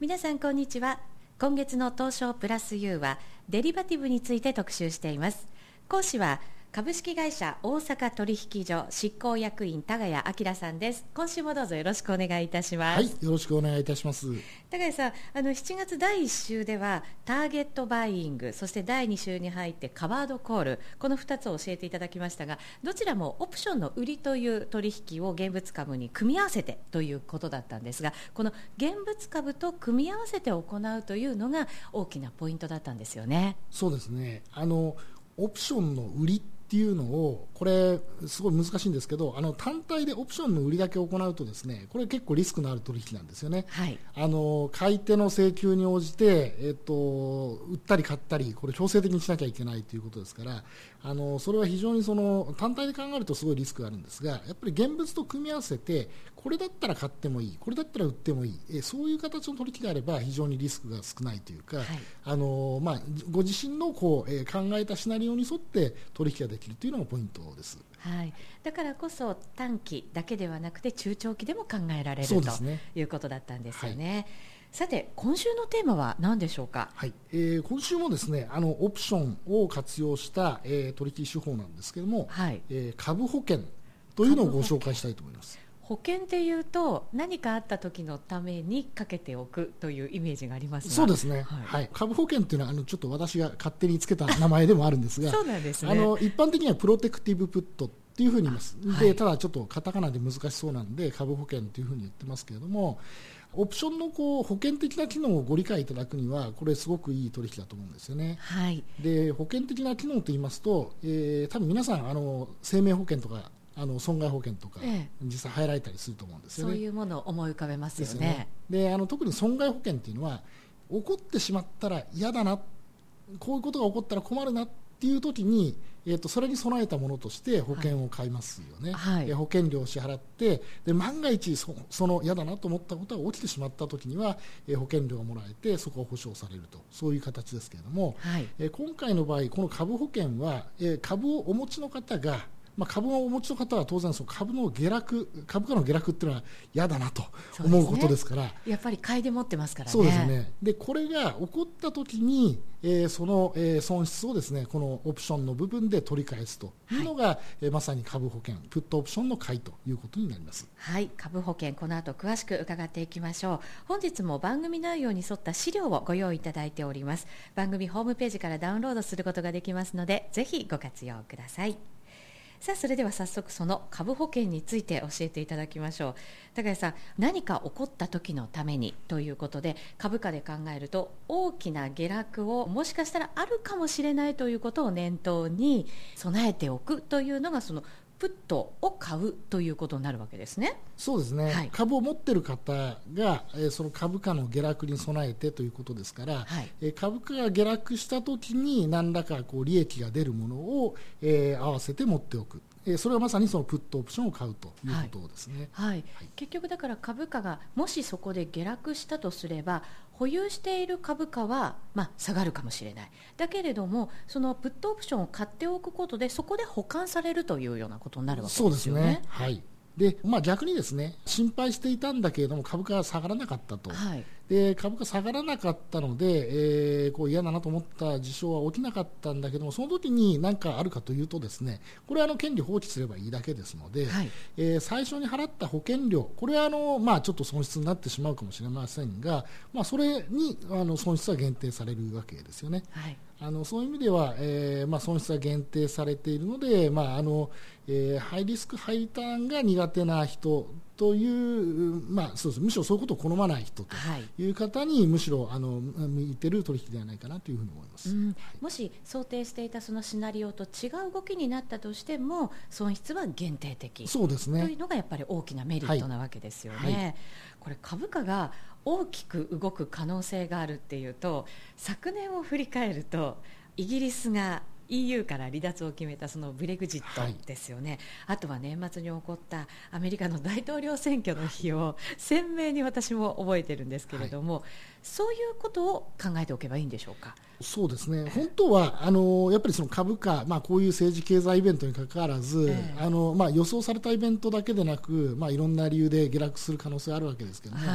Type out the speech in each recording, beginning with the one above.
皆さんこんにちは。今月の東証プラス U はデリバティブについて特集しています。講師は株式会社大阪取引所執行役員田谷明さんです。今週もどうぞよろしくお願いいたします。 はい、よろしくお願いいたします。 田谷さん、7月第1週ではターゲットバイイング、そして第2週に入ってカバードコール、この2つを教えていただきましたが、どちらもオプションの売りという取引を現物株に組み合わせてということだったんですが、この現物株と組み合わせて行うというのが大きなポイントだったんですよね。 そうですね。オプションの売りっていうのを、これすごい難しいんですけど、単体でオプションの売りだけ行うとですね、これ結構リスクのある取引なんですよね。 はい、 買い手の請求に応じて、売ったり買ったり、これ強制的にしなきゃいけないということですから、それは非常に単体で考えるとすごいリスクがあるんですが、やっぱり現物と組み合わせて、これだったら買ってもいい、これだったら売ってもいい、そういう形の取引であれば非常にリスクが少ないというか、はい、ご自身の考えたシナリオに沿って取引ができるというのがポイントです。 はい、だからこそ短期だけではなくて中長期でも考えられる、ということだったんですよね。はい、さて今週のテーマは何でしょうか。 はい、今週もですね、オプションを活用した、取引手法なんですけれども、はい、株保険というのをご紹介したいと思います。 保険っていうと何かあった時のためにかけておくというイメージがありますが、 そうですね、はいはい、株保険っていうのはちょっと私が勝手につけた名前でもあるんですがそうなんですね。 一般的にはプロテクティブプットっていうふうに言います。で、ただちょっとカタカナで難しそうなんで株保険というふうに言ってますけれども、オプションの保険的な機能をご理解いただくにはこれすごくいい取引だと思うんですよね。 はい、 で、保険的な機能といいますと、多分皆さん生命保険とか損害保険とか、実際入られたりすると思うんですよね。 そういうものを思い浮かべますよね。 で、特に損害保険っていうのは起こってしまったら嫌だな、こういうことが起こったら困るなっていう時に、それに備えたものとして保険を買いますよね。はい、保険料を支払って、で万が一その嫌だなと思ったことが起きてしまった時には、保険料がもらえてそこを保証されると、そういう形ですけれども、はい、今回の場合この株保険は、株をお持ちの方が株をお持ちの方は当然株価の下落っていうのは嫌だなと思うことですから、 やっぱり買いで持ってますからね。 そうですね。で、これが起こった時に、その、損失をですね、このオプションの部分で取り返すというのが、まさに株保険プットオプションの買いということになります。 はい、株保険この後詳しく伺っていきましょう。本日も番組内容に沿った資料をご用意いただいております。番組ホームページからダウンロードすることができますので、ぜひご活用ください。さあ、それでは早速その株保険について教えていただきましょう。高谷さん、何か起こった時のためにということで、株価で考えると大きな下落をもしかしたらあるかもしれないということを念頭に備えておくというのが、そのプットを買うということになるわけですね。 そうですね、はい、株を持っている方が、その株価の下落に備えてということですから、はい、株価が下落したときに何らか利益が出るものを、合わせて持っておく、それはまさにそのプットオプションを買うということですね。 はいはいはい、結局だから株価がもしそこで下落したとすれば、保有している株価は、下がるかもしれない。だけれどもそのプットオプションを買っておくことでそこで保管されるというようなことになるわけですよね。 そうですね、はい。で、逆にですね、心配していたんだけれども株価が下がらなかったと、はい、で株価下がらなかったので、嫌だなと思った事象は起きなかったんだけども、その時に何かあるかというとですね、これは権利放棄すればいいだけですので、はい、最初に払った保険料、これはちょっと損失になってしまうかもしれませんが、それに損失は限定されるわけですよね。はい、そういう意味では、損失は限定されているので、ハイリスクハイリターンが苦手な人という、そうです。むしろそういうことを好まない人という方に、むしろ向いている取引ではないかなというふうに思います。 もし想定していたそのシナリオと違う動きになったとしても損失は限定的、そうですね、というのがやっぱり大きなメリットなわけですよね。はいはい、これ株価が大きく動く可能性があるっていうと、昨年を振り返るとイギリスがEU から離脱を決めたそのブレグジットですよね。はい、あとは年末に起こったアメリカの大統領選挙の日を鮮明に私も覚えてるんですけれども、はい、そういうことを考えておけばいいんでしょうか。 そうですね、本当はやっぱりその株価、こういう政治経済イベントにかかわらず、予想されたイベントだけでなく、いろんな理由で下落する可能性があるわけですけども、はい、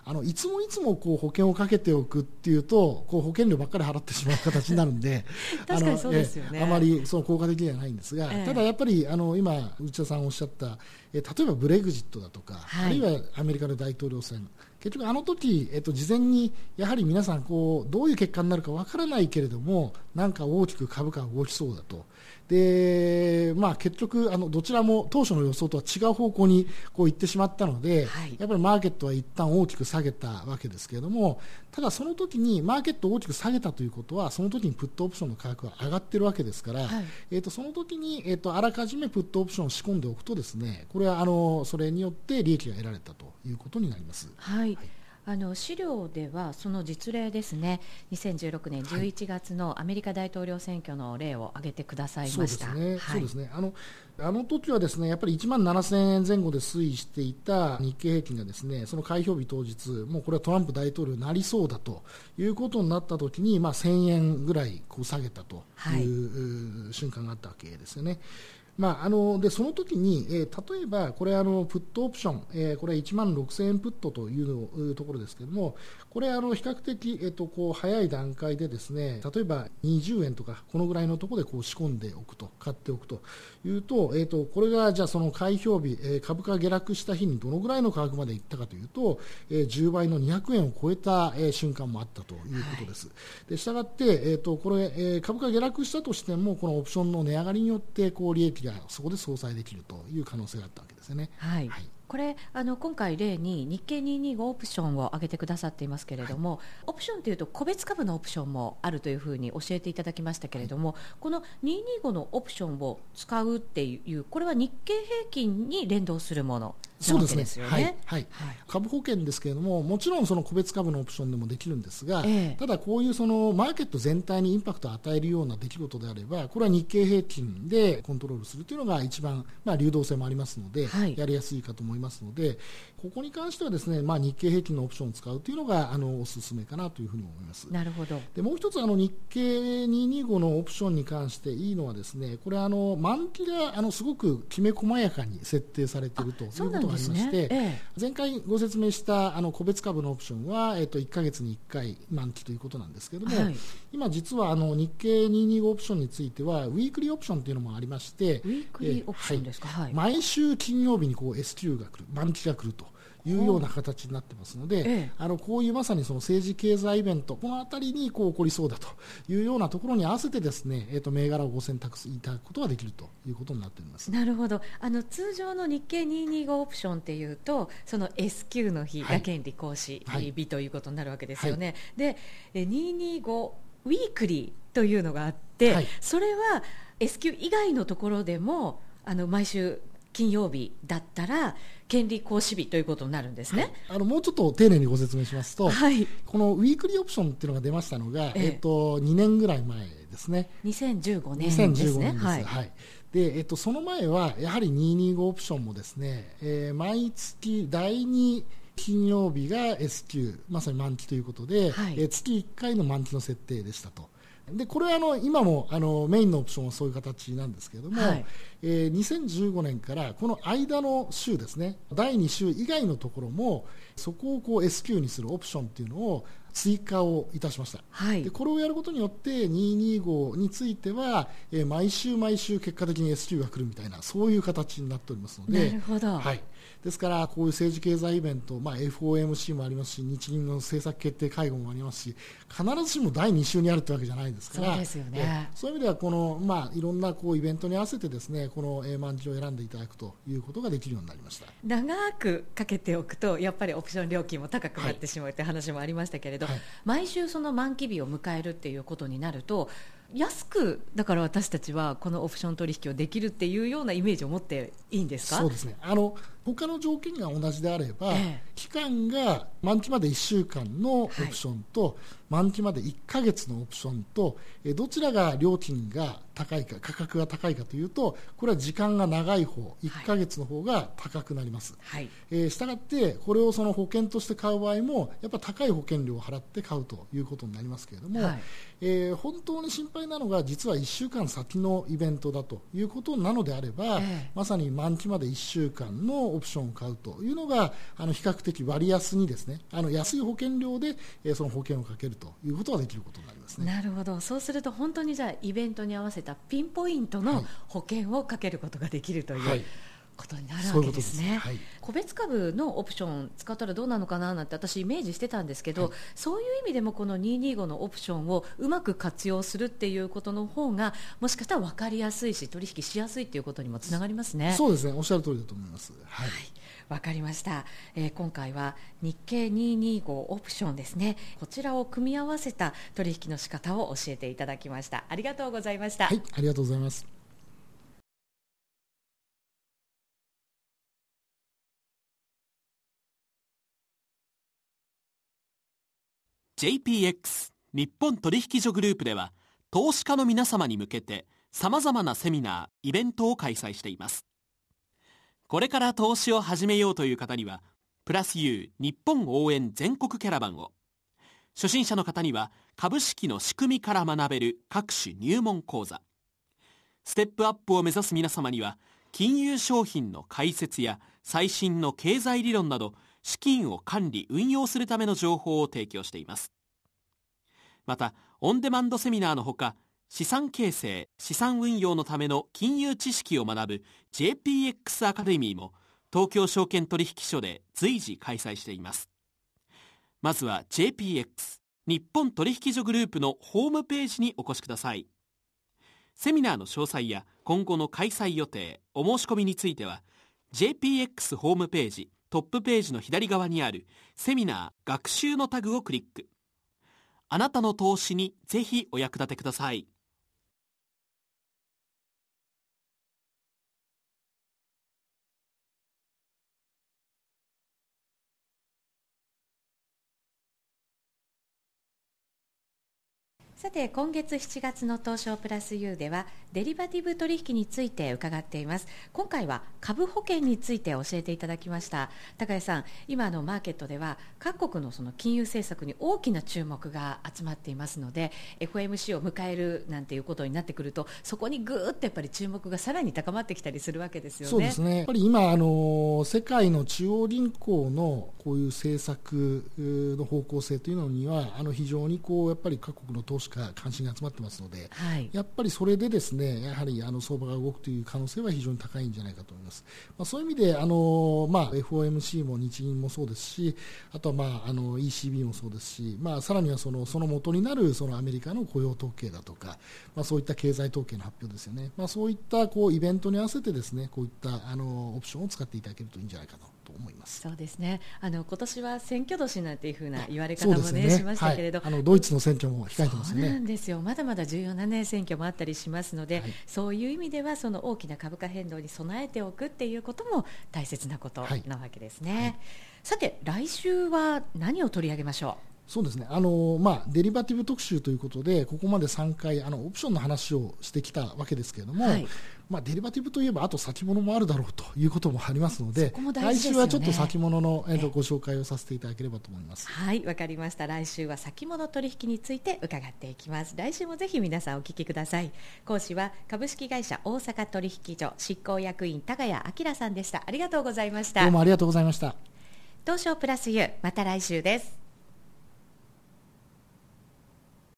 いつもいつもこう保険をかけておくっていうとこう保険料ばっかり払ってしまう形になるんで確かにそうですよね。 あまりその効果的ではないんですが、ただやっぱり今内田さんおっしゃった例えばブレグジットだとか、あるいはアメリカの大統領選、結局時、事前にやはり皆さんこうどういう結果になるかわからないけれどもなんか大きく株価が動きそうだと。で結局どちらも当初の予想とは違う方向にこう行ってしまったので、やっぱりマーケットは一旦大きく下げたわけですけれども、ただその時にマーケットを大きく下げたということはその時にプットオプションの価格が上がっているわけですから、その時に、あらかじめプットオプションを仕込んでおくとですね、これはそれによって利益が得られたということになります。 資料ではその実例ですね、2016年11月のアメリカ大統領選挙の例を挙げてくださいました。 そうですね。時はですね、やっぱり1万7000円前後で推移していた日経平均がですね、その開票日当日、もうこれはトランプ大統領になりそうだということになったときに、1000円ぐらいこう下げたという瞬間があったわけですよね。でその時に、例えばこれプットオプション、これは1万6000円プットというところですけれども、これ比較的、こう早い段階でですね、例えば20円とかこのぐらいのところでこう仕込んでおくと、買っておくというと、これがじゃあその開票日、株価が下落した日にどのぐらいの価格までいったかというと、10倍の200円を超えた、瞬間もあったということです。でしたがって、これ、株価が下落したとしてもこのオプションの値上がりによってこう利益がそこで相殺できるという可能性があったわけですよね。 これ今回例に日経225オプションを挙げてくださっていますけれども、オプションというと個別株のオプションもあるというふうに教えていただきましたけれども、この225のオプションを使うっていう、これは日経平均に連動するものなわけですよね。 株保険ですけれども、もちろんその個別株のオプションでもできるんですが、ただこういうそのマーケット全体にインパクトを与えるような出来事であれば、これは日経平均でコントロールするというのが一番、流動性もありますので、やりやすいかと思いますので、ここに関してはですね、日経平均のオプションを使うというのがおすすめかなというふうに思います。 なるほど。 でもう一つ日経225のオプションに関していいのはですね、これ満期がすごくきめ細やかに設定されているということがありまして、前回ご説明した個別株のオプションは、1ヶ月に1回満期ということなんですけれども、今実は日経225オプションについてはウィークリーオプションというのもありまして、 ウィークリーオプションですか。 毎週金曜日にこう S q が来る、満期が来るというような形になってますので、こういうまさにその政治経済イベント、このあたりにこう起こりそうだというようなところに合わせてですね、銘柄をご選択いただくことができるということになっています。 なるほど。通常の日経225オプションっていうと、その S q の日が権利行使日ということになるわけですよね。で225ウィークリーというのがあって、それは S q 以外のところでも毎週金曜日だったら権利行使日ということになるんですね。 もうちょっと丁寧にご説明しますと、このウィークリーオプションっていうのが出ましたのが、2年ぐらい前ですね。 2015年ですね。 でその前はやはり225オプションもですね、毎月第2金曜日が S q、 まさに満期ということで、月1回の満期の設定でしたと。でこれは今もメインのオプションはそういう形なんですけれども、2015年からこの間の週ですね、第2週以外のところもそこをこう S q にするオプションというのを追加をいたしました。でこれをやることによって225については、毎週毎週結果的に S q が来るみたいな、そういう形になっておりますので。 なるほど。 ですからこういう政治経済イベント、FOMC もありますし、日銀の政策決定会合もありますし、必ずしも第2週にあるというわけじゃないですから、 そうですよね。 そういう意味ではこの、いろんなこうイベントに合わせてですね、この満期を選んでいただくということができるようになりました。 長くかけておくとやっぱりオプション料金も高くなってしまうという話もありましたけれど、毎週その満期日を迎えるっていうことになると、安くだから私たちはこのオプション取引をできるっていうようなイメージを持っていいんですか？ そうですね。他の条件が同じであれば、期間が満期まで1週間のオプションと、満期まで1ヶ月のオプションと、どちらが料金が高いか、価格が高いかというと、これは時間が長い方、1ヶ月の方が高くなります。したがってこれをその保険として買う場合もやっぱり高い保険料を払払って買うということになりますけれども、 はい、 本当に心配なのが実は1週間先のイベントだということなのであれば、まさに満期まで1週間のオプションを買うというのが比較的割安にですね、安い保険料でその保険をかけるということができることになりますね。 なるほど。そうすると本当にじゃあイベントに合わせたピンポイントの保険をかけることができるという、はい、ことになるわけですね。 はい、 個別株のオプション使ったらどうなのかななんて私イメージしてたんですけど、はい、そういう意味でもこの225のオプションをうまく活用するっていうことの方がもしかしたら分かりやすいし取引しやすいということにもつながりますね。 そうですね、おっしゃる通りだと思います。はい、 はい、わかりました。今回は日経225オプションですね、こちらを組み合わせた取引の仕方を教えていただきました。ありがとうございました。 はい、ありがとうございます。 JPX 日本取引所グループでは投資家の皆様に向けてさまざまなセミナー、イベントを開催しています。これから投資を始めようという方にはプラス U 日本応援全国キャラバンを、初心者の方には株式の仕組みから学べる各種入門講座、ステップアップを目指す皆様には金融商品の解説や最新の経済理論など資金を管理運用するための情報を提供しています。またオンデマンドセミナーのほか、資産形成・資産運用のための金融知識を学ぶ JPX アカデミーも東京証券取引所で随時開催しています。まずは JPX 日本取引所グループのホームページにお越しください。セミナーの詳細や今後の開催予定、お申し込みについては JPX ホームページトップページの左側にあるセミナー学習のタグをクリック。あなたの投資にぜひお役立てください。 さて今月7月の東証プラス U ではデリバティブ取引について伺っています。今回は株保険について教えていただきました。高谷さん、今のマーケットでは各国のその金融政策に大きな注目が集まっていますので FOMC を迎えるなんていうことになってくると、そこにぐーっとやっぱり注目がさらに高まってきたりするわけですよね。 そうですね、やっぱり今世界の中央銀行のこういう政策の方向性というのには非常にやっぱり各国の投資家関心が集まってますので、はい、やっぱりそれでですね、やはり相場が動くという可能性は非常に高いんじゃないかと思います。そういう意味でFOMC も日銀もそうですし、あとはECB もそうですし、さらにはその元になるアメリカの雇用統計だとか、そういった経済統計の発表ですよね。そういったイベントに合わせてですね、こういったオプションを使っていただけるといいんじゃないかと思います。 そうですね、今年は選挙年なんていうふうな言われ方もね、しましたけれど、 はい、ドイツの選挙も控えてますよね。 そうなんですよ、まだまだ重要な、選挙もあったりしますので、はい、そういう意味ではその大きな株価変動に備えておくっていうことも大切なことなわけですね。はいはい、さて来週は何を取り上げましょう。 そうですね、デリバティブ特集ということでここまで3回オプションの話をしてきたわけですけれども、はい、デリバティブといえばあと先物もあるだろうということもありますので、 そこも大事ですよね。 来週はちょっと先物の、ご紹介をさせていただければと思います。 はい、わかりました。来週は先物取引について伺っていきます。来週もぜひ皆さんお聞きください。講師は株式会社大阪取引所執行役員高谷明さんでした。ありがとうございました。 どうもありがとうございました。 東証プラス U、また来週です。